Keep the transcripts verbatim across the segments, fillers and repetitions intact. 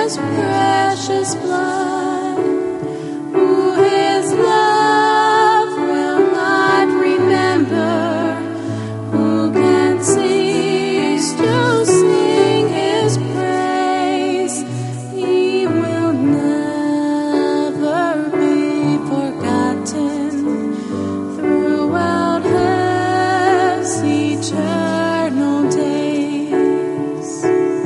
his precious blood, who his love will not remember, who can cease to sing his praise. He will never be forgotten throughout his eternal days.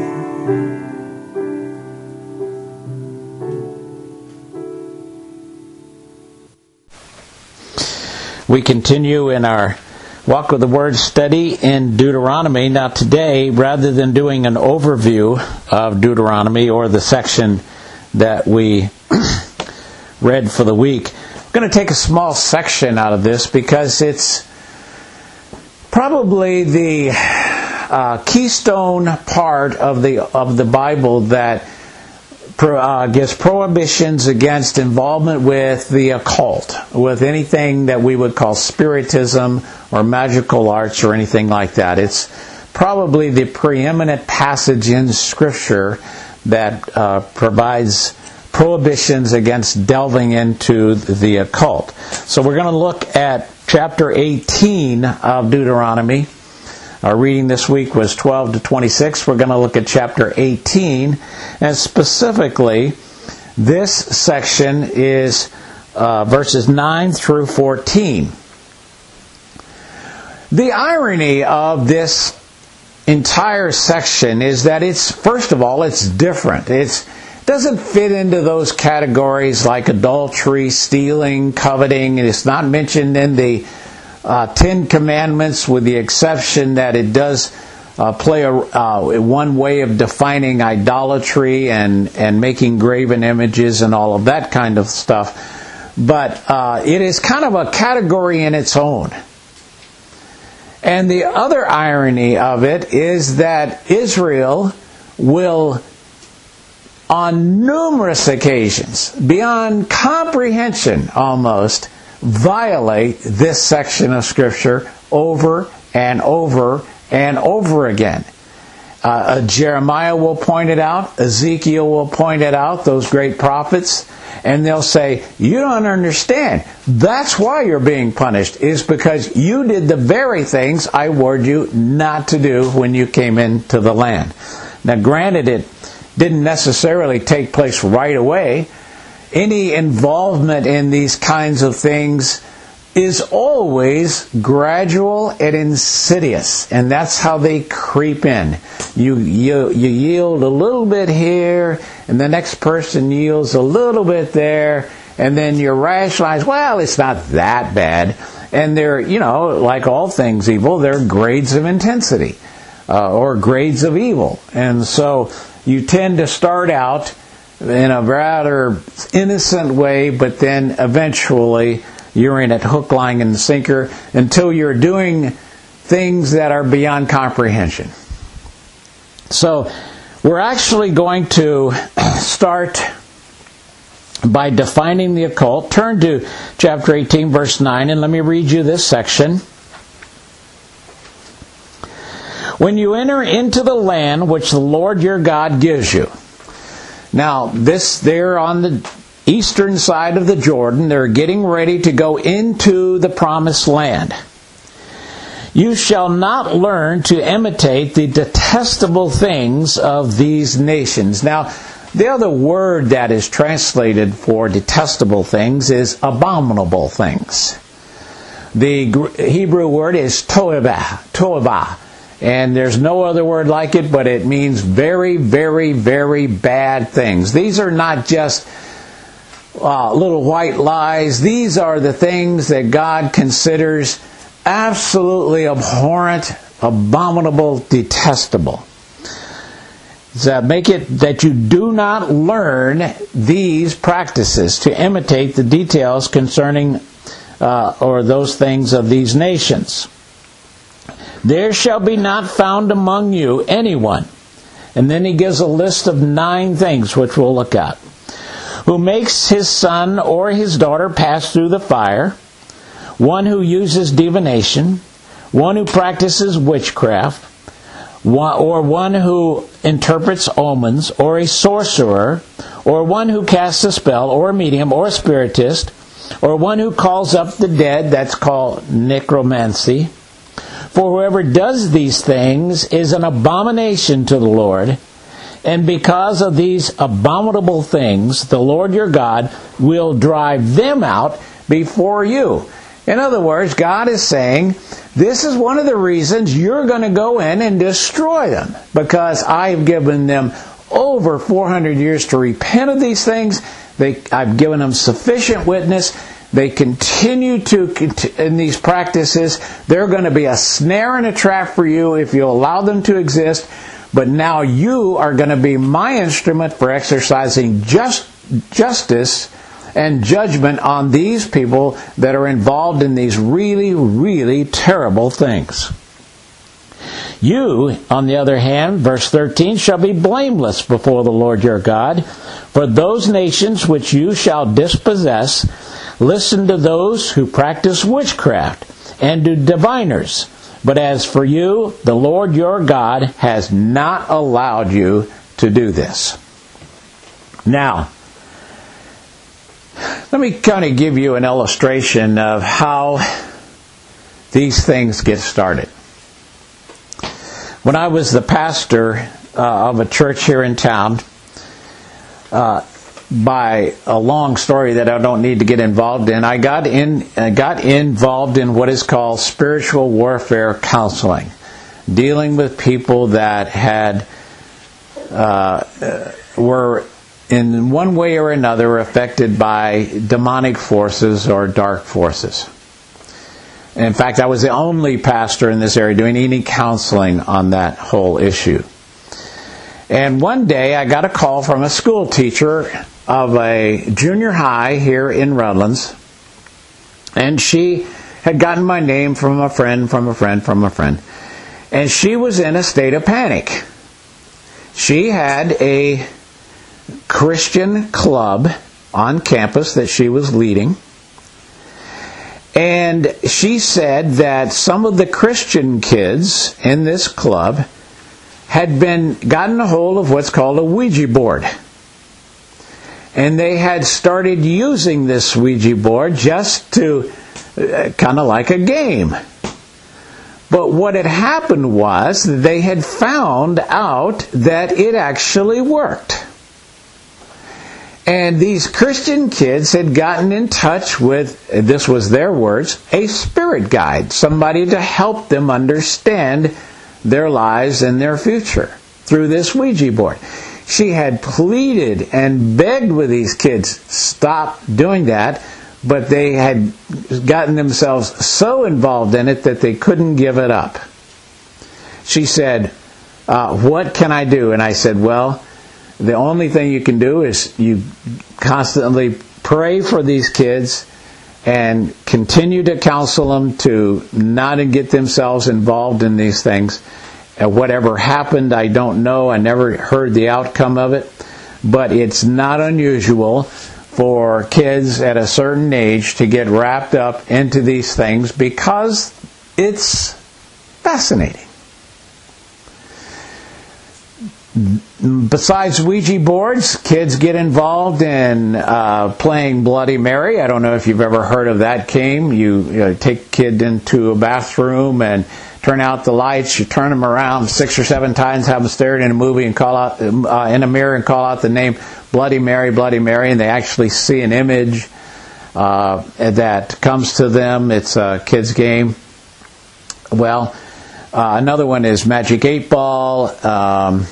We continue in our Walk with the Word study in Deuteronomy. Now today, rather than doing an overview of Deuteronomy or the section that we read for the week, I'm going to take a small section out of this because it's probably the uh, keystone part of the of the Bible that Uh, gives prohibitions against involvement with the occult, with anything that we would call spiritism or magical arts or anything like that. It's probably the preeminent passage in Scripture that uh, provides prohibitions against delving into the occult. So we're going to look at chapter eighteen of Deuteronomy. Our reading this week was twelve to twenty-six. We're going to look at chapter eighteen. And specifically, this section is uh, verses nine through fourteen. The irony of this entire section is that it's, first of all, it's different. It's, it doesn't fit into those categories like adultery, stealing, coveting. It's not mentioned in the Uh, Ten Commandments, with the exception that it does uh, play a, uh, one way of defining idolatry and, and making graven images and all of that kind of stuff. But uh, it is kind of a category in its own. And the other irony of it is that Israel will, on numerous occasions, beyond comprehension almost, violate this section of Scripture over and over and over again. Uh, Jeremiah will point it out. Ezekiel will point it out, those great prophets. And they'll say, you don't understand. That's why you're being punished, is because you did the very things I warned you not to do when you came into the land. Now, granted, it didn't necessarily take place right away. Any involvement in these kinds of things is always gradual and insidious, and that's how they creep in. You, you you yield a little bit here, and the next person yields a little bit there, and then you rationalize, well, it's not that bad. And they're, you know, like all things evil, they're grades of intensity, uh, or grades of evil. And so you tend to start out in a rather innocent way, but then eventually you're in it hook, line, and sinker until you're doing things that are beyond comprehension. So we're actually going to start by defining the occult. Turn to chapter eighteen, verse nine, and let me read you this section. When you enter into the land which the Lord your God gives you. Now, this, they're on the eastern side of the Jordan. They're getting ready to go into the promised land. You shall not learn to imitate the detestable things of these nations. Now, the other word that is translated for detestable things is abominable things. The Hebrew word is toevah, toevah. And there's no other word like it, but it means very, very, very bad things. These are not just uh, little white lies. These are the things that God considers absolutely abhorrent, abominable, detestable. So make it that you do not learn these practices to imitate the details concerning uh, or those things of these nations. There shall be not found among you anyone. And then he gives a list of nine things which we'll look at. Who makes his son or his daughter pass through the fire. One who uses divination. One who practices witchcraft. or one who interprets omens, or a sorcerer, or one who casts a spell, or a medium, or a spiritist, or one who calls up the dead, that's called necromancy. For whoever does these things is an abomination to the Lord, and because of these abominable things, the Lord your God will drive them out before you. In other words, God is saying, this is one of the reasons you're going to go in and destroy them, because I've given them over four hundred years to repent of these things. They, I've given them sufficient witness. They continue to, in these practices. They're going to be a snare and a trap for you if you allow them to exist. But now you are going to be my instrument for exercising just, justice and judgment on these people that are involved in these really, really terrible things. You, on the other hand, verse thirteen, shall be blameless before the Lord your God. For those nations which you shall dispossess, listen to those who practice witchcraft and to diviners. But as for you, the Lord your God has not allowed you to do this. Now, let me kind of give you an illustration of how these things get started. When I was the pastor uh, of a church here in town, uh, by a long story that I don't need to get involved in, I got in uh, got involved in what is called spiritual warfare counseling, dealing with people that had uh, were in one way or another affected by demonic forces or dark forces. In fact, I was the only pastor in this area doing any counseling on that whole issue. And one day I got a call from a school teacher of a junior high here in Redlands, and she had gotten my name from a friend, from a friend, from a friend, and she was in a state of panic. She had a Christian club on campus that she was leading, and she said that some of the Christian kids in this club had been gotten a hold of what's called a Ouija board. And they had started using this Ouija board just to, uh, kind of like a game. But what had happened was they had found out that it actually worked. And these Christian kids had gotten in touch with, this was their words, a spirit guide, somebody to help them understand their lives and their future through this Ouija board. She had pleaded and begged with these kids, stop doing that, but they had gotten themselves so involved in it that they couldn't give it up. She said, uh, what can I do? And I said, well, the only thing you can do is you constantly pray for these kids and continue to counsel them to not get themselves involved in these things. And whatever happened, I don't know. I never heard the outcome of it. But it's not unusual for kids at a certain age to get wrapped up into these things because it's fascinating. Besides Ouija boards, kids get involved in uh, playing Bloody Mary. I don't know if you've ever heard of that game. You, you know, take a kid into a bathroom and turn out the lights. You turn them around six or seven times, have them stare in a movie and call out uh, in a mirror and call out the name Bloody Mary, Bloody Mary, and they actually see an image uh, that comes to them. It's a kid's game. Well, uh, another one is Magic eight Ball. Um,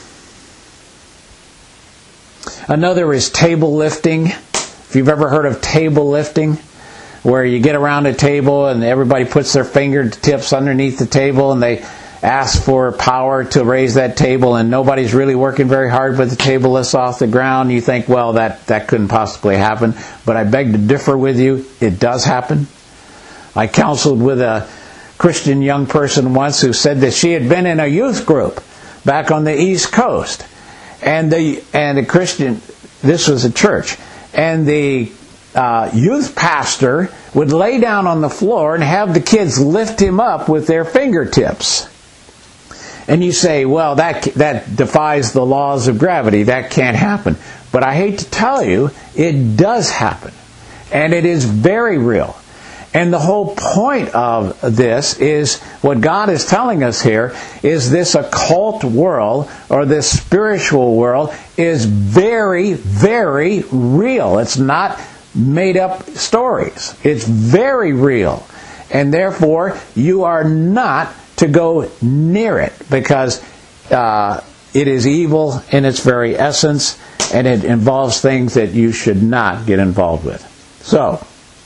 Another is table lifting. If you've ever heard of table lifting, where you get around a table and everybody puts their fingertips underneath the table and they ask for power to raise that table and nobody's really working very hard, but the table lifts off the ground. You think, well, that, that couldn't possibly happen. But I beg to differ with you. It does happen. I counseled with a Christian young person once who said that she had been in a youth group back on the East Coast. And the and the Christian, this was a church, and the uh, youth pastor would lay down on the floor and have the kids lift him up with their fingertips. And you say, well, that that defies the laws of gravity. That can't happen. But I hate to tell you, it does happen. And it is very real. And the whole point of this is, what God is telling us here, is this occult world, or this spiritual world, is very, very real. It's not made up stories. It's very real. And therefore, you are not to go near it, because uh, it is evil in its very essence, and it involves things that you should not get involved with. So,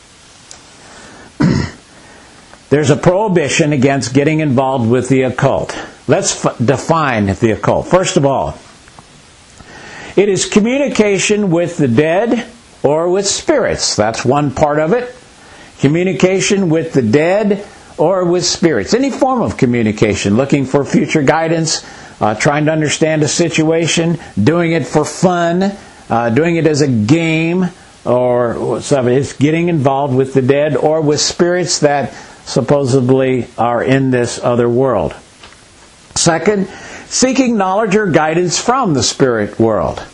there's a prohibition against getting involved with the occult. Let's f- define the occult. First of all, it is communication with the dead or with spirits. That's one part of it. Communication with the dead or with spirits. Any form of communication, looking for future guidance, uh, trying to understand a situation, doing it for fun, uh, doing it as a game, or something. It's getting involved with the dead or with spirits that supposedly are in this other world. Second, seeking knowledge or guidance from the spirit world.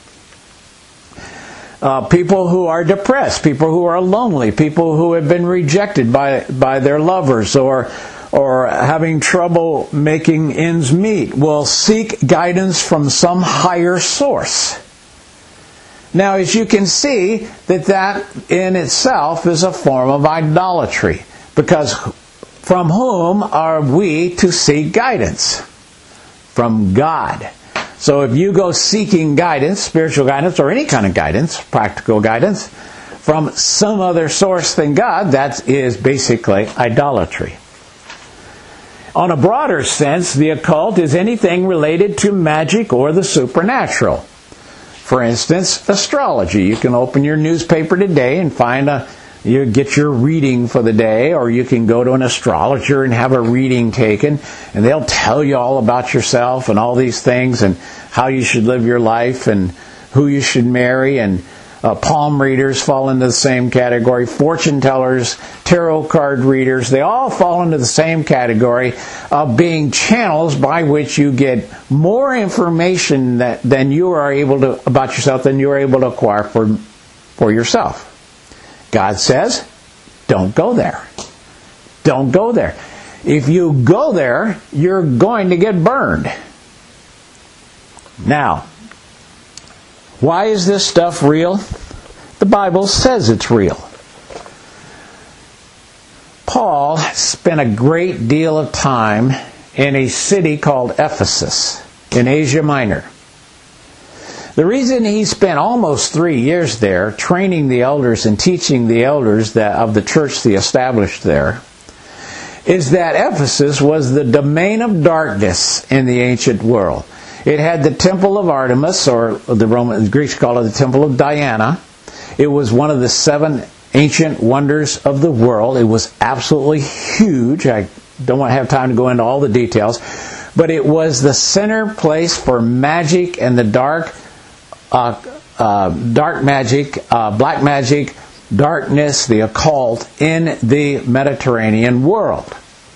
Uh, people who are depressed, people who are lonely, people who have been rejected by by their lovers, or or having trouble making ends meet, will seek guidance from some higher source. Now, as you can see, that that in itself is a form of idolatry, because from whom are we to seek guidance? From God. So if you go seeking guidance, spiritual guidance, or any kind of guidance, practical guidance, from some other source than God, that is basically idolatry. On a broader sense, the occult is anything related to magic or the supernatural. For instance, astrology. You can open your newspaper today and find a You get your reading for the day, or you can go to an astrologer and have a reading taken, and they'll tell you all about yourself and all these things, and how you should live your life, and who you should marry. And uh, palm readers fall into the same category. Fortune tellers, tarot card readers, they all fall into the same category of being channels by which you get more information that, than you are able to about yourself than you are able to acquire for for yourself. God says, don't go there. Don't go there. If you go there, you're going to get burned. Now, why is this stuff real? The Bible says it's real. Paul spent a great deal of time in a city called Ephesus in Asia Minor. The reason he spent almost three years there training the elders and teaching the elders that of the church he established there is that Ephesus was the domain of darkness in the ancient world. It had the temple of Artemis, or the Roman the Greeks call it the temple of Diana. It was one of the seven ancient wonders of the world. It was absolutely huge. I don't want to have time to go into all the details, but it was the center place for magic and the dark Uh, uh, dark magic, uh, black magic, darkness, the occult in the Mediterranean world.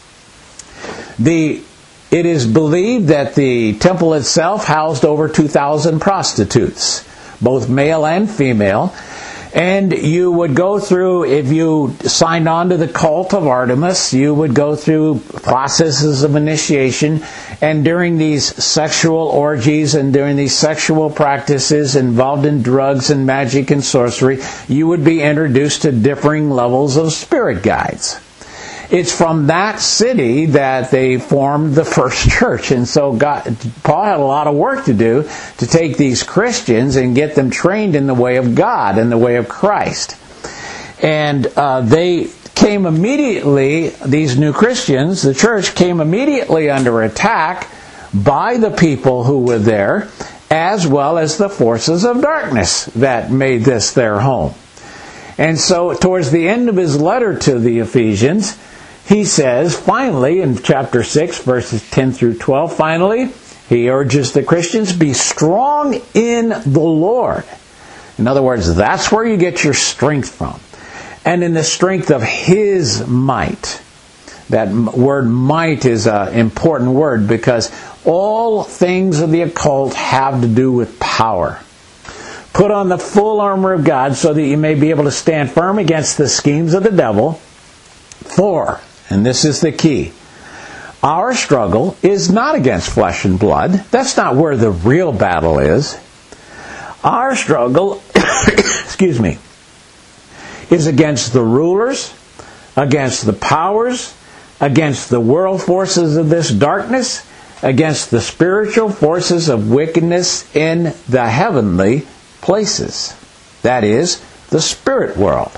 The it is believed that the temple itself housed over two thousand prostitutes, both male and female. And you would go through, if you signed on to the cult of Artemis, you would go through processes of initiation. And during these sexual orgies and during these sexual practices involved in drugs and magic and sorcery, you would be introduced to differing levels of spirit guides. It's from that city that they formed the first church. And so God, Paul had a lot of work to do to take these Christians and get them trained in the way of God, in the way of Christ. And uh, they came immediately, these new Christians, the church came immediately under attack by the people who were there, as well as the forces of darkness that made this their home. And so towards the end of his letter to the Ephesians, he says, finally, in chapter six, verses ten through twelve, finally, he urges the Christians, be strong in the Lord. In other words, that's where you get your strength from. And in the strength of His might. That word might is an important word, because All things of the occult have to do with power. Put on the full armor of God so that you may be able to stand firm against the schemes of the devil. For, and this is the key, our struggle is not against flesh and blood. That's not where the real battle is. Our struggle, excuse me, is against the rulers, against the powers, against the world forces of this darkness, against the spiritual forces of wickedness in the heavenly places. That is, the spirit world.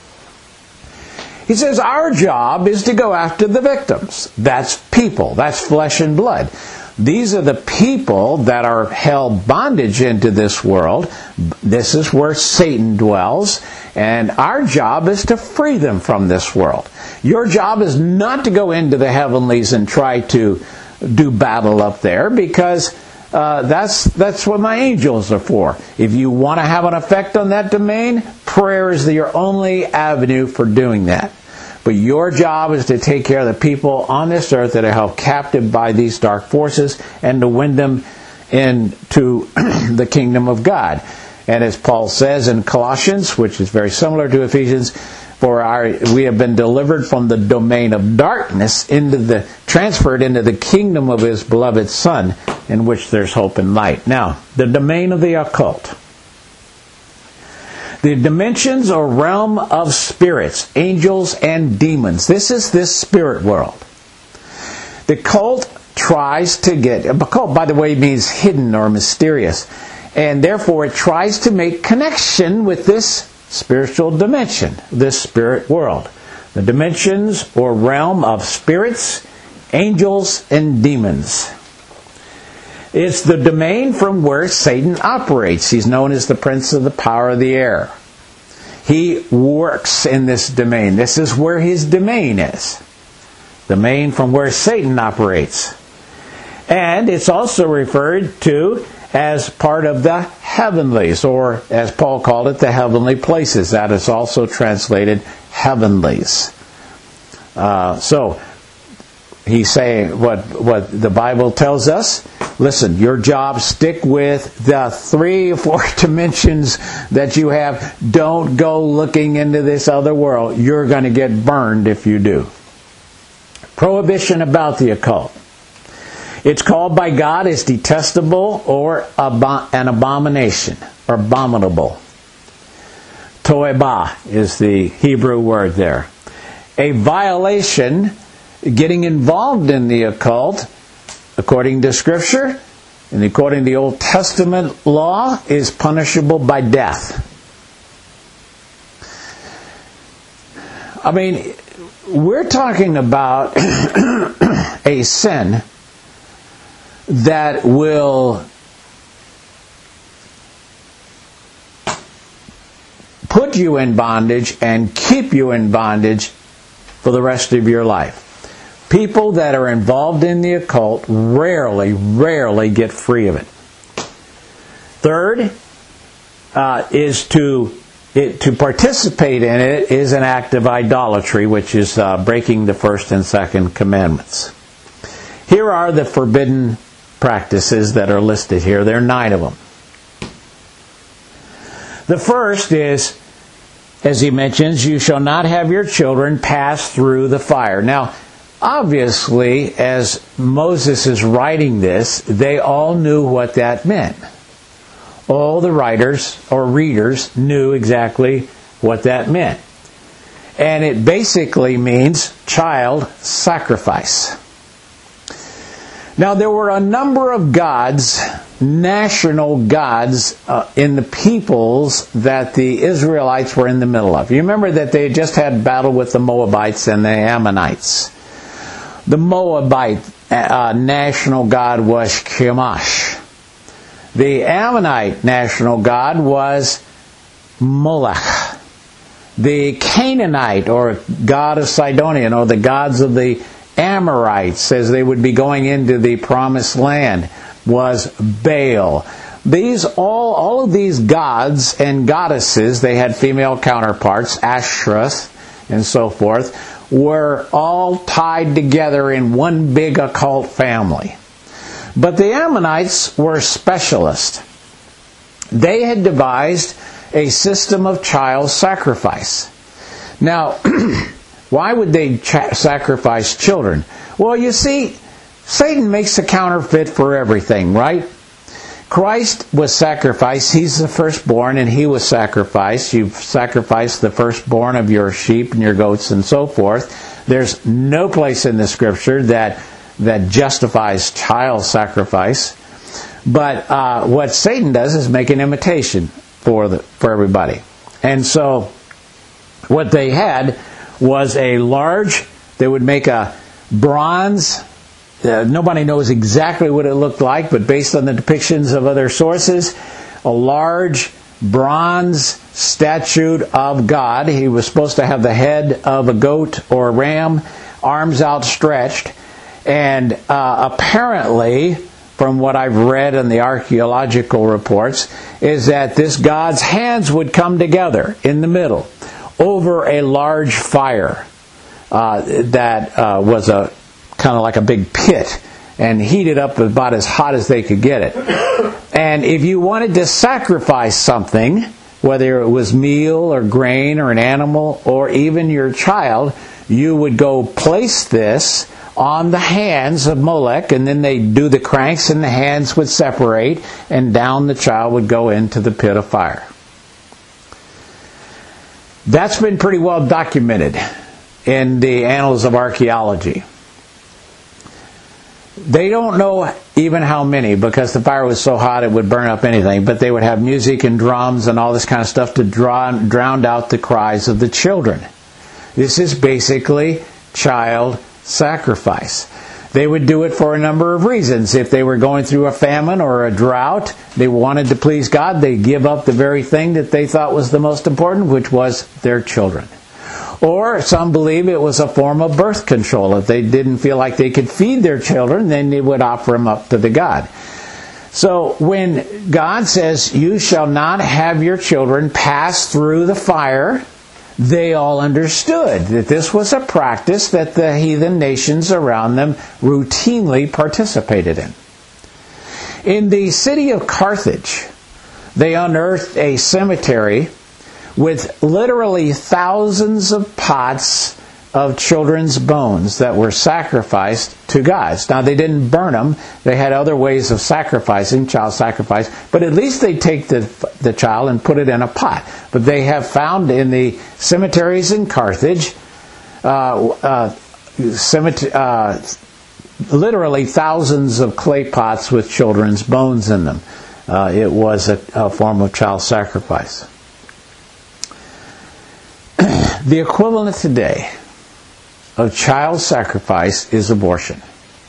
He says our job is to go after the victims. That's people. That's flesh and blood. These are the people that are held bondage into this world. This is where Satan dwells. And our job is to free them from this world. Your job is not to go into the heavenlies and try to do battle up there, because uh, that's that's what my angels are for. If you want to have an effect on that domain, prayer is your only avenue for doing that. But your job is to take care of the people on this earth that are held captive by these dark forces and to win them into the kingdom of God. And as Paul says in Colossians, which is very similar to Ephesians, for our we have been delivered from the domain of darkness into the transferred into the kingdom of His beloved Son, in which there's hope and light. Now, the domain of the occult. The dimensions or realm of spirits, angels and demons. This is this spirit world. The cult tries to get, occult, by the way, means hidden or mysterious. And therefore it tries to make connection with this spiritual dimension, this spirit world. The dimensions or realm of spirits, angels, and demons. It's the domain from where Satan operates. He's known as the prince of the power of the air. He works in this domain. This is where his domain is. Domain from where Satan operates. And it's also referred to as part of the heavenlies, or as Paul called it, the heavenly places. That is also translated heavenlies. Uh, so, he's saying what, what the Bible tells us. Listen, your job, stick with the three or four dimensions that you have. Don't go looking into this other world. You're going to get burned if you do. Prohibition about the occult. It's called by God as detestable or abo- an abomination, or abominable. Toebah is the Hebrew word there. A violation, getting involved in the occult, according to Scripture, and according to the Old Testament law, is punishable by death. I mean, we're talking about a sin that will put you in bondage and keep you in bondage for the rest of your life. People that are involved in the occult rarely, rarely get free of it. Third, uh, is to it, to participate in it is an act of idolatry, which is uh, breaking the first and second commandments. Here are the forbidden practices that are listed here. There are nine of them. The first is, as he mentions, you shall not have your children pass through the fire. Now, obviously, as Moses is writing this, they all knew what that meant. All the writers or readers knew exactly what that meant. And it basically means child sacrifice. Now, there were a number of gods, national gods, uh, in the peoples that the Israelites were in the middle of. You remember that they had just had battle with the Moabites and the Ammonites. The Moabite uh, national god was Chemosh. The Ammonite national god was Molech. The Canaanite, or god of Sidonian, or the gods of the Amorites, as they would be going into the promised land, was Baal. These all all of these gods and goddesses, they had female counterparts, Ashtoreth and so forth, were all tied together in one big occult family. But the Ammonites were specialists. They had devised a system of child sacrifice. Now, why would they ch- sacrifice children? Well, you see, Satan makes a counterfeit for everything, right? Christ was sacrificed. He's the firstborn, and he was sacrificed. You've sacrificed the firstborn of your sheep and your goats and so forth. There's no place in the Scripture that that justifies child sacrifice. But uh, what Satan does is make an imitation for the for everybody. And so what they had was a large, they would make a bronze, uh, nobody knows exactly what it looked like, but based on the depictions of other sources, a large bronze statue of God. He was supposed to have the head of a goat or a ram, arms outstretched, and uh, apparently, from what I've read in the archaeological reports, is that this God's hands would come together in the middle over a large fire uh, that uh, was a kind of like a big pit and heated up about as hot as they could get it. And if you wanted to sacrifice something, whether it was meal or grain or an animal or even your child, you would go place this on the hands of Molech, and then they'd do the cranks and the hands would separate, and down the child would go into the pit of fire. That's been pretty well documented in the annals of archaeology. They don't know even how many, because the fire was so hot it would burn up anything, but they would have music and drums and all this kind of stuff to drown, drown out the cries of the children. This is basically child sacrifice. They would do it for a number of reasons. If they were going through a famine or a drought, they wanted to please God, they'd give up the very thing that they thought was the most important, which was their children. Or some believe it was a form of birth control. If they didn't feel like they could feed their children, then they would offer them up to the God. So when God says, you shall not have your children pass through the fire, they all understood that this was a practice that the heathen nations around them routinely participated in. In the city of Carthage, they unearthed a cemetery with literally thousands of pots of children's bones that were sacrificed to gods. Now, they didn't burn them. They had other ways of sacrificing, child sacrifice. But at least they take the, the child and put it in a pot. But they have found in the cemeteries in Carthage, uh, uh, cemetery, uh, literally thousands of clay pots with children's bones in them. Uh, it was a, a form of child sacrifice. The equivalent today of child sacrifice is abortion.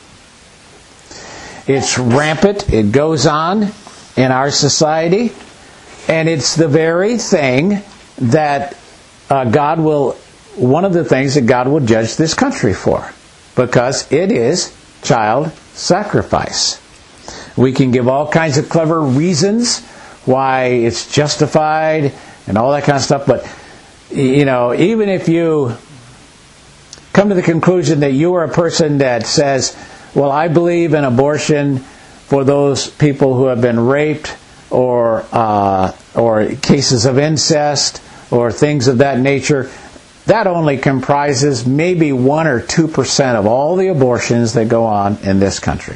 It's rampant. It goes on in our society. And it's the very thing that uh, God will, one of the things that God will judge this country for. Because it is child sacrifice. We can give all kinds of clever reasons why it's justified and all that kind of stuff. But, you know, even if you come to the conclusion that you are a person that says, well, I believe in abortion for those people who have been raped or uh, or cases of incest or things of that nature, that only comprises maybe one or two percent of all the abortions that go on in this country.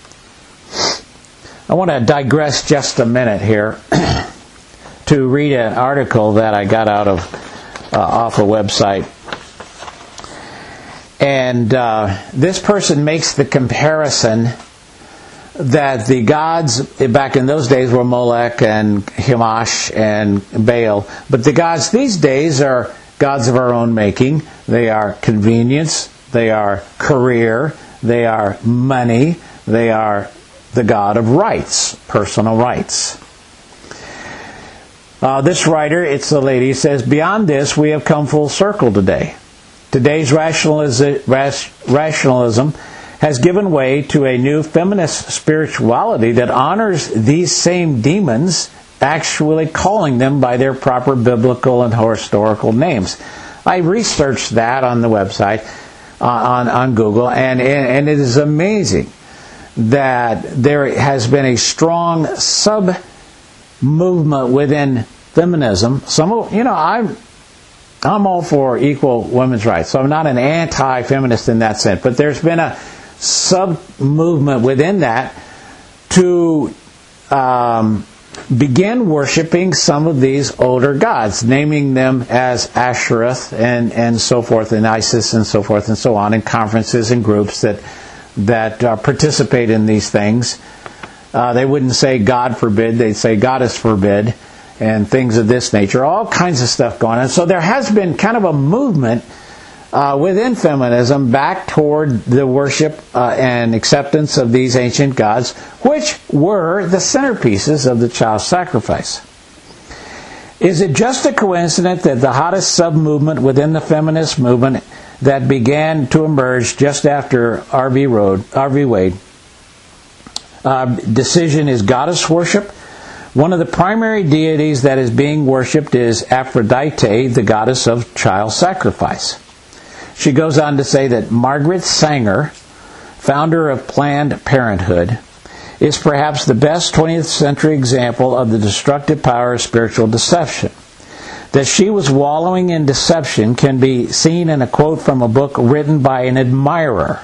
I want to digress just a minute here to read an article that I got out of uh, off a website. And uh, this person makes the comparison that the gods back in those days were Molech and Chemosh and Baal. But the gods these days are gods of our own making. They are convenience. They are career. They are money. They are the god of rights, personal rights. Uh, this writer, it's the lady, says, beyond this, we have come full circle today. Today's rationalism has given way to a new feminist spirituality that honors these same demons, actually calling them by their proper biblical and historical names. I researched that on the website, uh, on, on Google, and, and it is amazing that there has been a strong sub-movement within feminism. Some of, you know, I'm I'm all for equal women's rights, so I'm not an anti-feminist in that sense, but there's been a sub-movement within that to um, begin worshiping some of these older gods, naming them as Ashereth and, and so forth, and Isis and so forth and so on, in conferences and groups that that uh, participate in these things. Uh, they wouldn't say God forbid, they'd say Goddess forbid, and things of this nature, all kinds of stuff going on. So there has been kind of a movement uh, within feminism back toward the worship uh, and acceptance of these ancient gods, which were the centerpieces of the child sacrifice. Is it just a coincidence that the hottest sub-movement within the feminist movement that began to emerge just after R V Wade uh, decision is goddess worship? One of the primary deities that is being worshipped is Aphrodite, the goddess of child sacrifice. She goes on to say that Margaret Sanger, founder of Planned Parenthood, is perhaps the best twentieth century example of the destructive power of spiritual deception. That she was wallowing in deception can be seen in a quote from a book written by an admirer.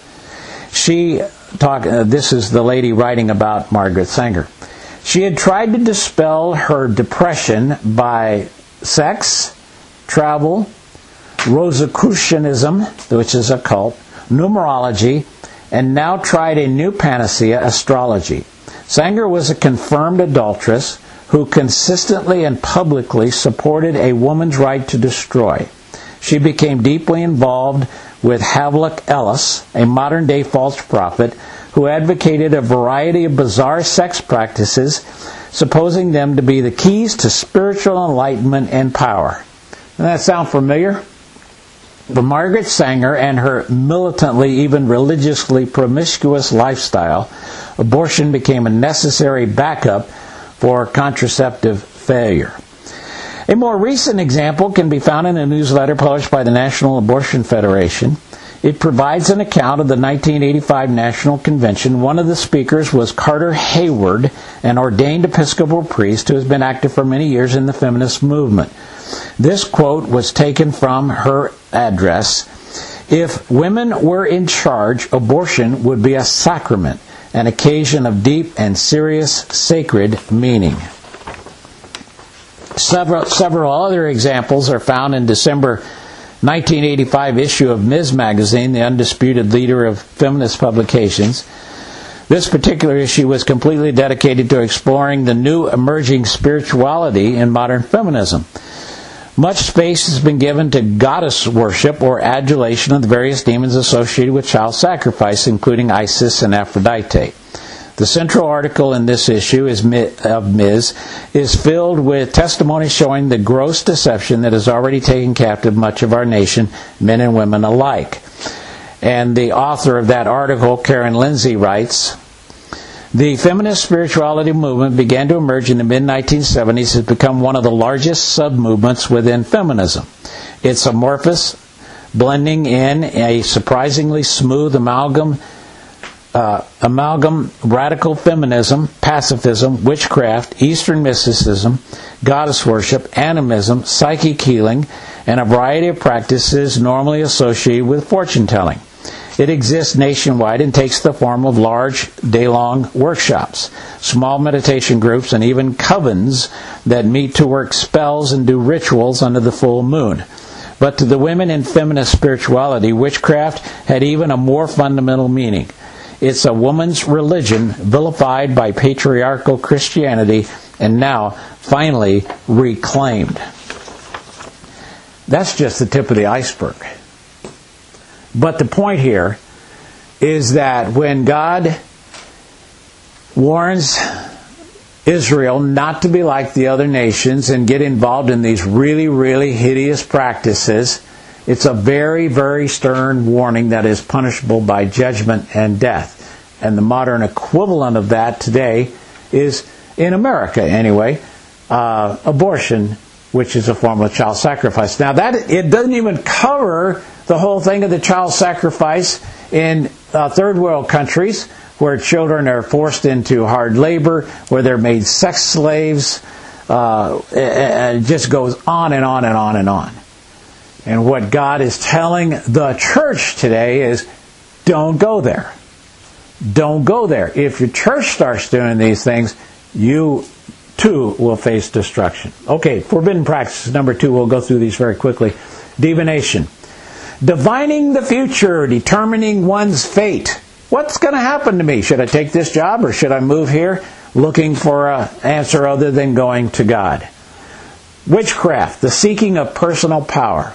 She talk. Uh, this is the lady writing about Margaret Sanger. She had tried to dispel her depression by sex, travel, Rosicrucianism, which is a cult, numerology, and now tried a new panacea, astrology. Sanger was a confirmed adulteress who consistently and publicly supported a woman's right to destroy. She became deeply involved with Havelock Ellis, a modern-day false prophet, who advocated a variety of bizarre sex practices, supposing them to be the keys to spiritual enlightenment and power. Doesn't that sound familiar? For Margaret Sanger and her militantly, even religiously promiscuous lifestyle, abortion became a necessary backup for contraceptive failure. A more recent example can be found in a newsletter published by the National Abortion Federation. It provides an account of the nineteen eighty-five National Convention. One of the speakers was Carter Hayward, an ordained Episcopal priest who has been active for many years in the feminist movement. This quote was taken from her address. If women were in charge, abortion would be a sacrament, an occasion of deep and serious sacred meaning. Several, several other examples are found in December nineteen eighty-five issue of Miz Magazine, the undisputed leader of feminist publications. This particular issue was completely dedicated to exploring the new emerging spirituality in modern feminism. Much space has been given to goddess worship or adulation of the various demons associated with child sacrifice, including Isis and Aphrodite. The central article in this issue is of Miz is filled with testimony showing the gross deception that has already taken captive much of our nation, men and women alike. And the author of that article, Karen Lindsay, writes, the feminist spirituality movement began to emerge in the mid nineteen seventies and has become one of the largest sub-movements within feminism. It's amorphous, blending in a surprisingly smooth amalgam Uh, amalgam radical feminism, pacifism, witchcraft, Eastern mysticism, goddess worship, animism, psychic healing, and a variety of practices normally associated with fortune-telling. It exists nationwide and takes the form of large day-long workshops, small meditation groups, and even covens that meet to work spells and do rituals under the full moon. But to the women in feminist spirituality, witchcraft had even a more fundamental meaning. It's a woman's religion vilified by patriarchal Christianity and now finally reclaimed. That's just the tip of the iceberg. But the point here is that when God warns Israel not to be like the other nations and get involved in these really, really hideous practices, it's a very, very stern warning that is punishable by judgment and death. And the modern equivalent of that today is, in America anyway, uh, abortion, which is a form of child sacrifice. Now, that it doesn't even cover the whole thing of the child sacrifice in uh, third world countries where children are forced into hard labor, where they're made sex slaves. Uh, it just goes on and on and on and on. And what God is telling the church today is, don't go there. Don't go there. If your church starts doing these things, you too will face destruction. Okay, forbidden practice number two. We'll go through these very quickly. Divination. Divining the future, determining one's fate. What's going to happen to me? Should I take this job or should I move here? Looking for an answer other than going to God. Witchcraft, the seeking of personal power.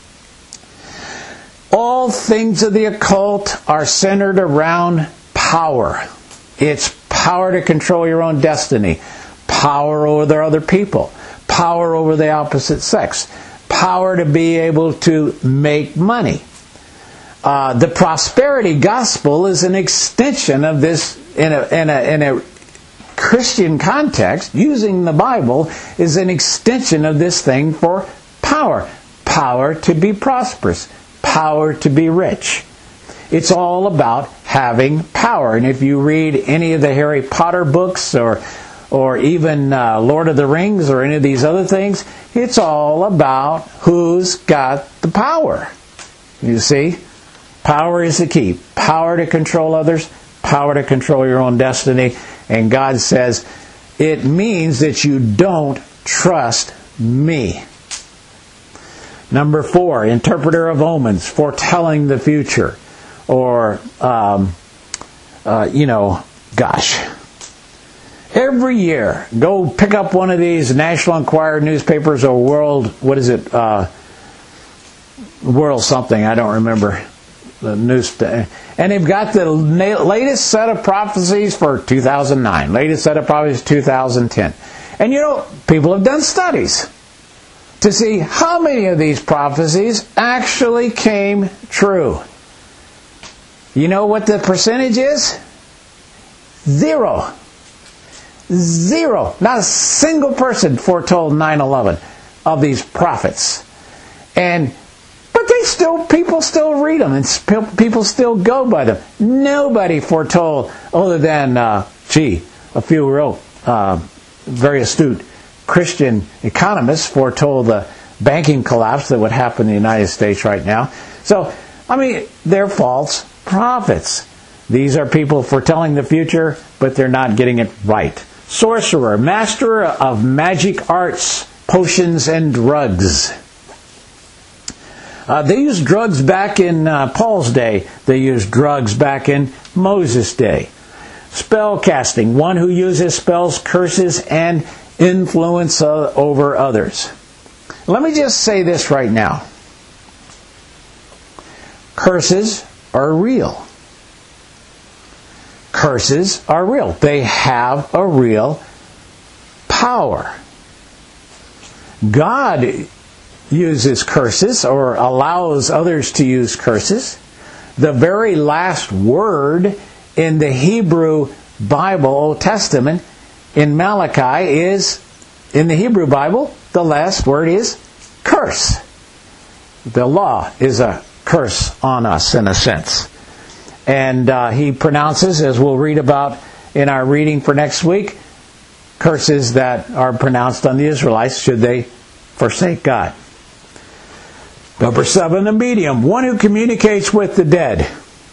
All things of the occult are centered around power. It's power to control your own destiny, power over the other people, power over the opposite sex, power to be able to make money. Uh, the prosperity gospel is an extension of this in a, in a, in a Christian context. Using the Bible is an extension of this thing for power. Power to be prosperous. Power to be rich. It's all about having power. And if you read any of the Harry Potter books or or even uh, Lord of the Rings or any of these other things, it's all about who's got the power. You see? Power is the key. Power to control others, power to control your own destiny. And God says, it means that you don't trust me. Number four, interpreter of omens, foretelling the future. Or, um, uh, you know, gosh. Every year, go pick up one of these National Enquirer newspapers or World, what is it, uh, World something, I don't remember the news. And they've got the latest set of prophecies for two thousand nine, latest set of prophecies two thousand ten. And you know, people have done studies to see how many of these prophecies actually came true. You know what the percentage is? Zero. Zero. Not a single person foretold nine eleven of these prophets. And but they still, people still read them and people still go by them. Nobody foretold, other than, uh, gee, a few real uh, very astute Christian economists foretold the banking collapse that would happen in the United States right now. So, I mean, they're false prophets. These are people foretelling the future, but they're not getting it right. Sorcerer, master of magic arts, potions, and drugs. Uh, they used drugs back in uh, Paul's day. They used drugs back in Moses' day. Spell casting, one who uses spells, curses, and influence uh, over others. Let me just say this right now. Curses are real. Curses are real. They have a real power. God uses curses or allows others to use curses. The very last word in the Hebrew Bible, Old Testament, in Malachi is, in the Hebrew Bible, the last word is curse. The law is a curse on us in a sense. And uh, he pronounces, as we'll read about in our reading for next week, curses that are pronounced on the Israelites should they forsake God. Number seven, the medium, one who communicates with the dead.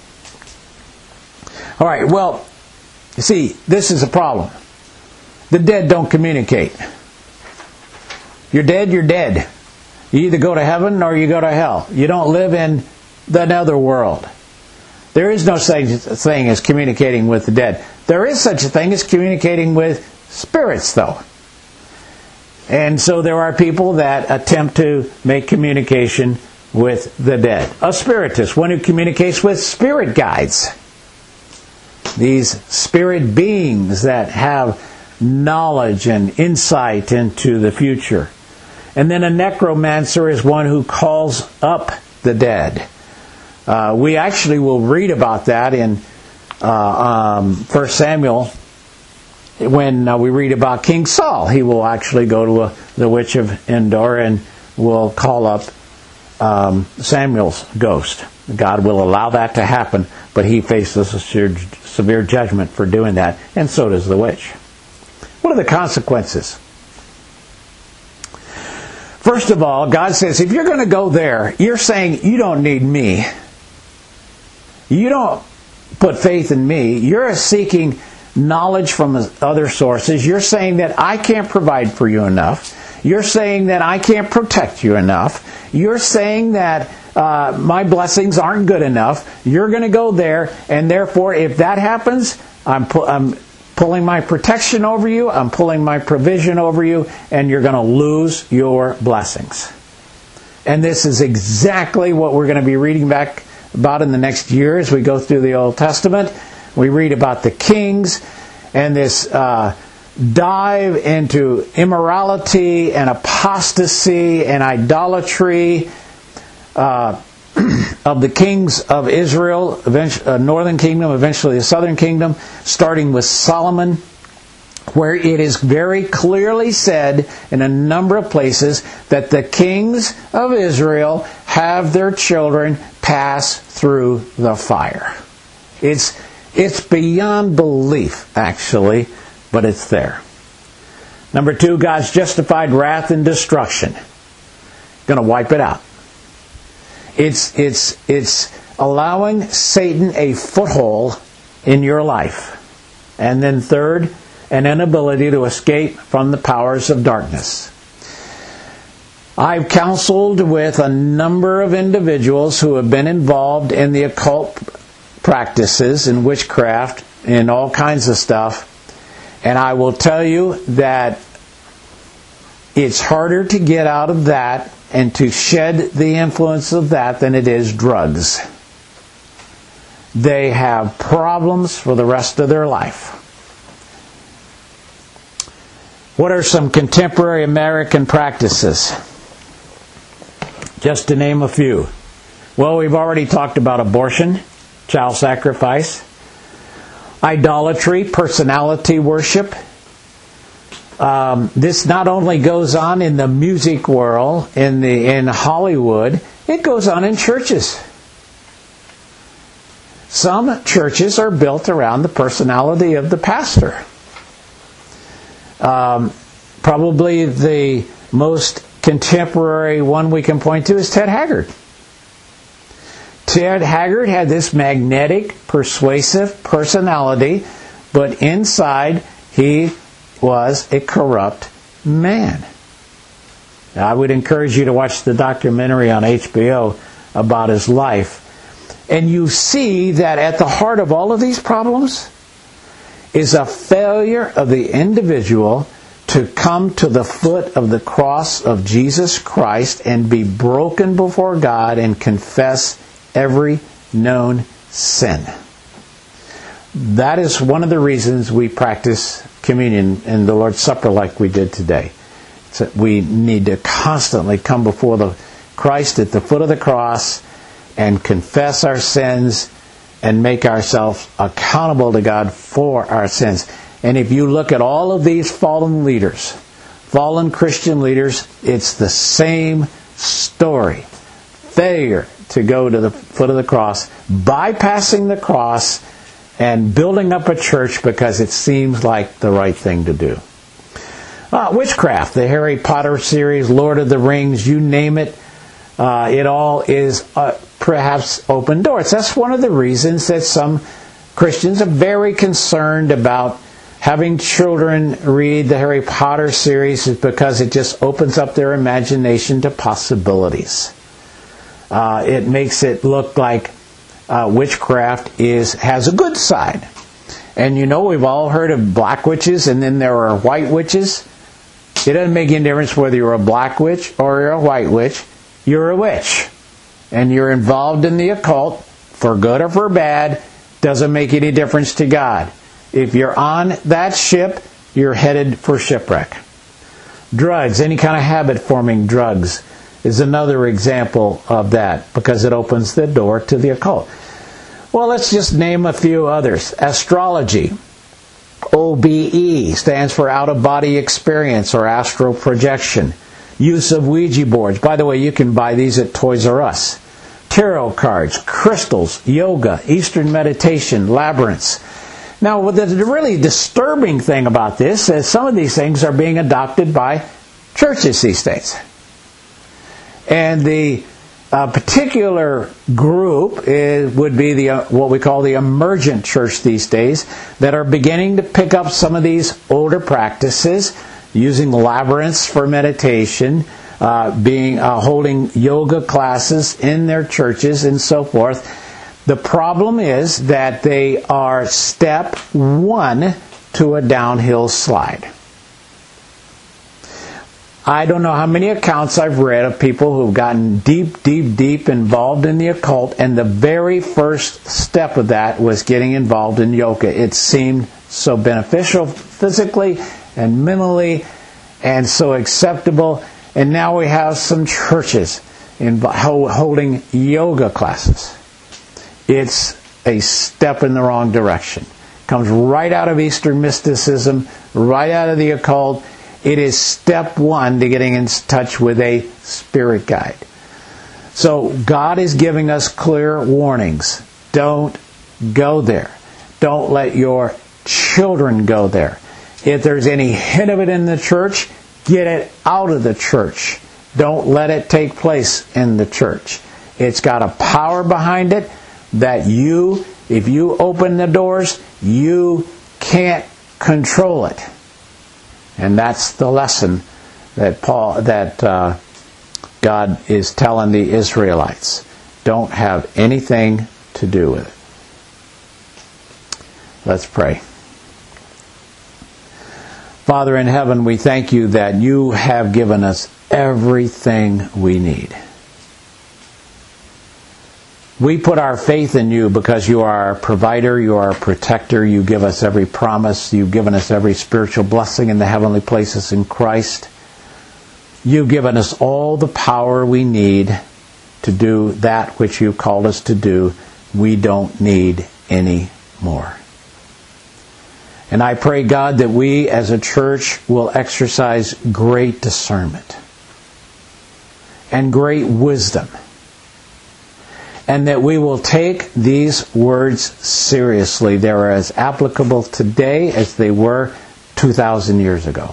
All right, well, you see, this is a problem. The dead don't communicate. You're dead, you're dead. You either go to heaven or you go to hell. You don't live in the nether world. There is no such thing as communicating with the dead. There is such a thing as communicating with spirits, though. And so there are people that attempt to make communication with the dead. A spiritist, one who communicates with spirit guides. These spirit beings that have knowledge and insight into the future. And then a necromancer is one who calls up the dead. Uh, we actually will read about that in uh, um, First Samuel when uh, we read about King Saul. He will actually go to a, the witch of Endor and will call up um, Samuel's ghost. God will allow that to happen but he faces a severe judgment for doing that, and so does the witch. What are the consequences? First of all, God says, if you're going to go there, you're saying you don't need me. You don't put faith in me. You're seeking knowledge from other sources. You're saying that I can't provide for you enough. You're saying that I can't protect you enough. You're saying that uh, my blessings aren't good enough. You're going to go there, and therefore, if that happens, I'm, pu- I'm pulling my protection over you, I'm pulling my provision over you, and you're going to lose your blessings. And this is exactly what we're going to be reading back about in the next year as we go through the Old Testament. We read about the kings and this uh, dive into immorality and apostasy and idolatry uh, of the kings of Israel, uh, northern kingdom, eventually the southern kingdom, starting with Solomon, where it is very clearly said in a number of places that the kings of Israel have their children pass through the fire. It's it's beyond belief, actually, but it's there. Number two, God's justified wrath and destruction. Going to wipe it out. It's it's it's allowing Satan a foothold in your life. And then third, an inability to escape from the powers of darkness. I've counseled with a number of individuals who have been involved in the occult practices and witchcraft and all kinds of stuff. And I will tell you that it's harder to get out of that and to shed the influence of that than it is drugs. They have problems for the rest of their life. What are some contemporary American practices? Just to name a few. Well, we've already talked about abortion, child sacrifice, idolatry, personality worship. Um, this not only goes on in the music world, in the in Hollywood, it goes on in churches. Some churches are built around the personality of the pastor. Um, probably the most contemporary one we can point to is Ted Haggard. Ted Haggard had this magnetic, persuasive personality, but inside he was a corrupt man. Now, I would encourage you to watch the documentary on H B O about his life. And you see that at the heart of all of these problems is a failure of the individual to come to the foot of the cross of Jesus Christ and be broken before God and confess every known sin. That is one of the reasons we practice communion and the Lord's Supper like we did today. So we need to constantly come before the Christ at the foot of the cross and confess our sins and make ourselves accountable to God for our sins. And if you look at all of these fallen leaders, fallen Christian leaders, it's the same story. Failure to go to the foot of the cross, bypassing the cross, and building up a church because it seems like the right thing to do. Uh, witchcraft, the Harry Potter series, Lord of the Rings, you name it. Uh, it all is uh, perhaps open doors. That's one of the reasons that some Christians are very concerned about having children read the Harry Potter series, is because it just opens up their imagination to possibilities. Uh, it makes it look like uh, witchcraft is has a good side. And you know, we've all heard of black witches, and then there are white witches. It doesn't make any difference whether you're a black witch or you're a white witch. You're a witch. And you're involved in the occult, for good or for bad, doesn't make any difference to God. If you're on that ship, you're headed for shipwreck. Drugs, any kind of habit-forming drugs, is another example of that, because it opens the door to the occult. Well, let's just name a few others. Astrology. O B E stands for out-of-body experience or astral projection. Use of Ouija boards. By the way, you can buy these at Toys R Us. tarot cards, crystals, yoga, Eastern meditation, labyrinths. Now, the really disturbing thing about this is some of these things are being adopted by churches these days. And the uh, particular group is, would be the uh, what we call the emergent church these days, that are beginning to pick up some of these older practices, using labyrinths for meditation, uh, being uh, holding yoga classes in their churches and so forth. The problem is that they are step one to a downhill slide. I don't know how many accounts I've read of people who've gotten deep, deep, deep involved in the occult, and the very first step of that was getting involved in yoga. It seemed so beneficial physically and mentally, and so acceptable. And now we have some churches in, holding yoga classes. It's a step in the wrong direction. It comes right out of Eastern mysticism, right out of the occult. It is step one to getting in touch with a spirit guide. So God is giving us clear warnings. Don't go there. Don't let your children go there. If there's any hint of it in the church, get it out of the church. Don't let it take place in the church. It's got a power behind it that you, if you open the doors, you can't control it. And that's the lesson that Paul, that uh, God is telling the Israelites. Don't have anything to do with it. Let's pray. Father in heaven, we thank you that you have given us everything we need. We put our faith in you because you are our provider, you are our protector, you give us every promise, you've given us every spiritual blessing in the heavenly places in Christ. You've given us all the power we need to do that which you've called us to do. We don't need any more. And I pray, God, that we as a church will exercise great discernment and great wisdom, and that we will take these words seriously. They're as applicable today as they were two thousand years ago.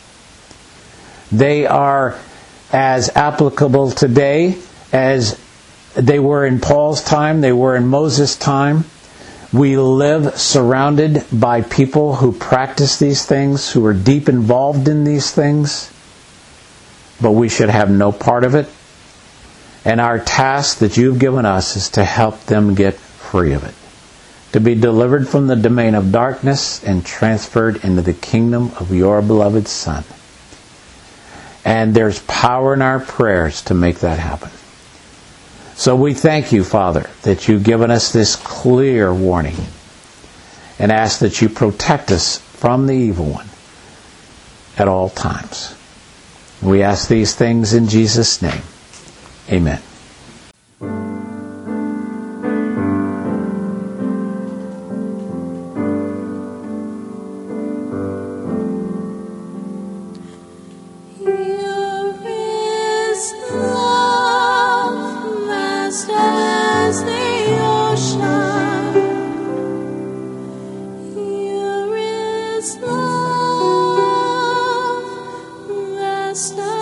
They are as applicable today as they were in Paul's time, they were in Moses' time. We live surrounded by people who practice these things, who are deep involved in these things, but we should have no part of it. And our task that you've given us is to help them get free of it, to be delivered from the domain of darkness and transferred into the kingdom of your beloved Son. And there's power in our prayers to make that happen. So we thank you, Father, that you've given us this clear warning, and ask that you protect us from the evil one at all times. We ask these things in Jesus' name. Amen. Stop.